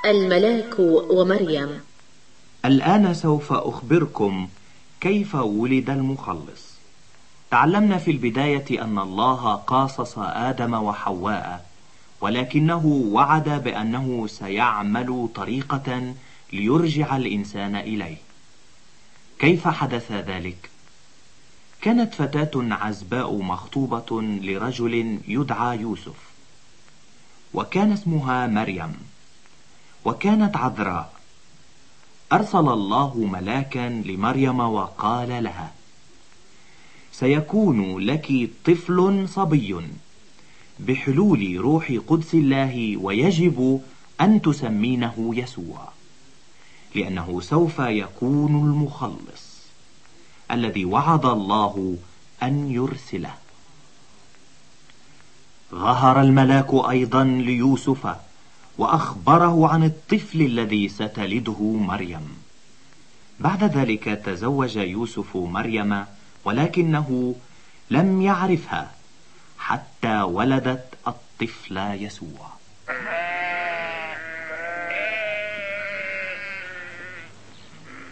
الملاك ومريم. الآن سوف أخبركم كيف ولد المخلص. تعلمنا في البداية أن الله قاصص آدم وحواء، ولكنه وعد بأنه سيعمل طريقة ليرجع الإنسان إليه. كيف حدث ذلك؟ كانت فتاة عزباء مخطوبة لرجل يدعى يوسف، وكان اسمها مريم، وكانت عذراء. أرسل الله ملاكا لمريم وقال لها: سيكون لك طفل صبي بحلول روح قدس الله، ويجب أن تسمينه يسوع، لأنه سوف يكون المخلص الذي وعد الله أن يرسله. ظهر الملاك أيضا ليوسف وأخبره عن الطفل الذي ستلده مريم. بعد ذلك تزوج يوسف مريم، ولكنه لم يعرفها حتى ولدت الطفل يسوع.